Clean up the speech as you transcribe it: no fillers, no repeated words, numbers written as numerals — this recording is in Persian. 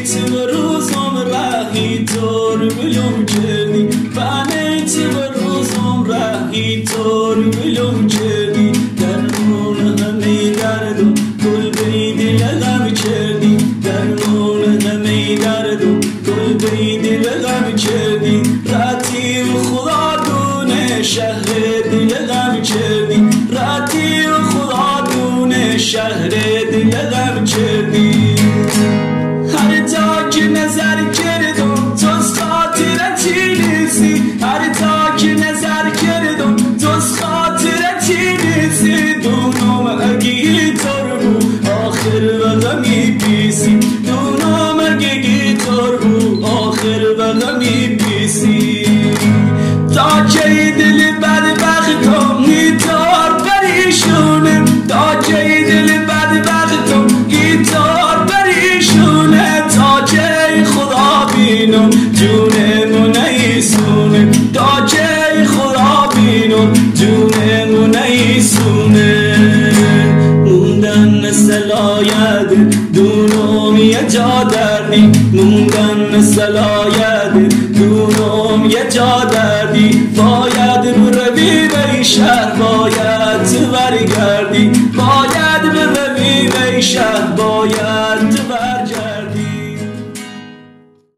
تو روزم رهی طور بلوم کردی بنیت و روزم رهی طور بلوم کردی درمون همه درد و گل بیدی لغم کردی درمون همه درد و گل بیدی لغم کردی راتی و خدا دونه شهر دل غم کردی راتی و خدا دونه شهر دل غم کردی هر تا که نظر کردم توز خاطرتی نیستی هر تا که نظر کردم توز خاطرتی نیستی دونم اگه طور بود آخر و غمی پیسی دونم اگه طور بود آخر و غمی پیسی تا که دل بدبختم گیتار پریشونه تا که دل بدبختم گیتار پریشونه تا که خدا بینم جونمو نیسونه تا که خدا بینم جونمو نیسونه موندن سلاید دونم یه جا دردی موندن سلاید دونم یه جا دردی باید بروی به شهر باید برگردی باید بروی به شهر